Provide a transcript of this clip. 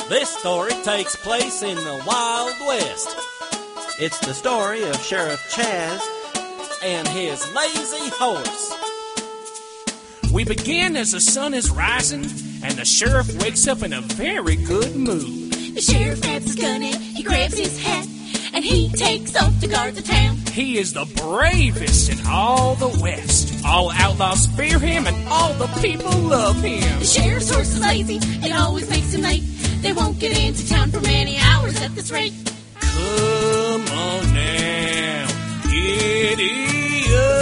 This story takes place in the Wild West. It's the story of Sheriff Chaz and his lazy horse. We begin as the sun is rising, and the sheriff wakes up in a very good mood. The sheriff grabs his gun and he grabs his hat, and he takes off to guard the town. He is the bravest in all the West. All outlaws fear him, and all the people love him. The sheriff's horse is lazy, it always makes him late. They won't get into town for many hours at this rate. Come on now, giddy up.